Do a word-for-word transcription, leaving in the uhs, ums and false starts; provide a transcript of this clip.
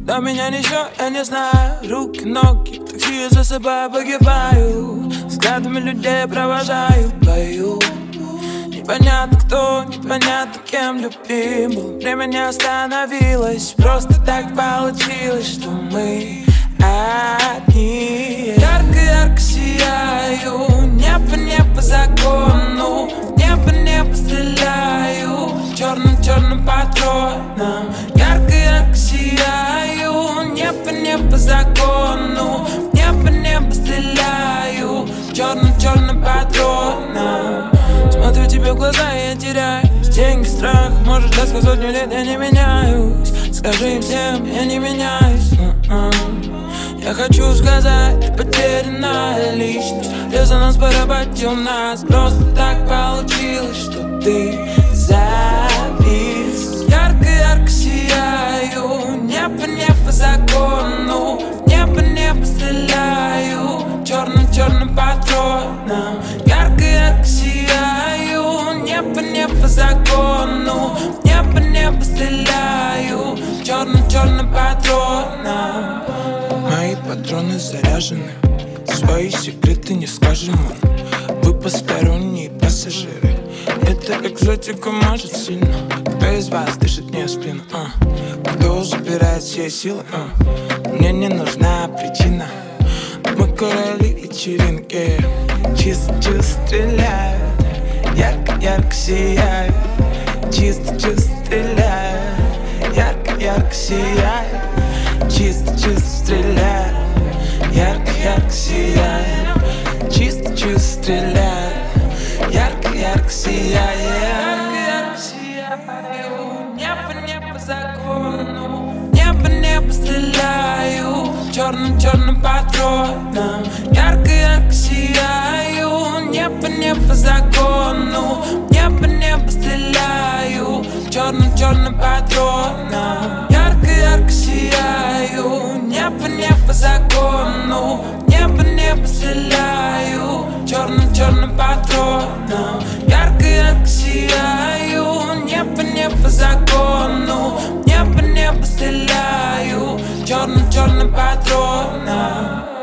До меня ничего, я не знаю. Руки, ноги, такси, я за собой погибаю. Взглядами людей провожаю, бою. Непонятно кто, непонятно кем любим был. Время не остановилось, просто так получилось, что мы одни. Ярко-ярко сияю, небо не по закону, небо небо стреляю черным-черным патроном. Ярко-ярко сияю, небо не по закону, небо небо стреляю черным-черным патроном. Смотрю тебе в глаза и я теряюсь. Деньги, страх, может даст сотню лет, я не меняюсь. Скажи им всем, я не меняюсь. uh-uh. Я хочу сказать, потерянная личность. Резонанс поработил нас. Просто так получилось, что ты завис. Ярко-ярко сияю, небо не по закону, небо небо стреляю черным-черным патроном. Ярко-ярко сияю, небо не по закону, небо небо стреляю черным-черным патроном. Мои патроны заряжены, свои секреты не скажем им. Вы посторонние пассажиры, эта экзотика может сильно. Кто из вас дышит мне в спину? А? Кто забирает все силы? А? Мне не нужна причина. Мы короли вечеринки, чисто-чисто стреляют, ярко-ярко сияют, чисто-чисто стреляют, ярко-ярко сияют, чисто-чисто стреляют, ярко-ярко сияют, чисто-чисто стреляют, ярко-ярко сияют. Ярко-ярко сияю, небо не по закону, небо небо стреляю черным-черным патроном. Ярко-ярко сияю, небо не по закону, небо небо стреляю черным-черным патроном. Ярко-ярко сияю, небо не по закону, небо небо стреляю черным-черным патроном. Ярко-ярко сияю, небо не по закону, небо небо стреляю черным-черным патроном.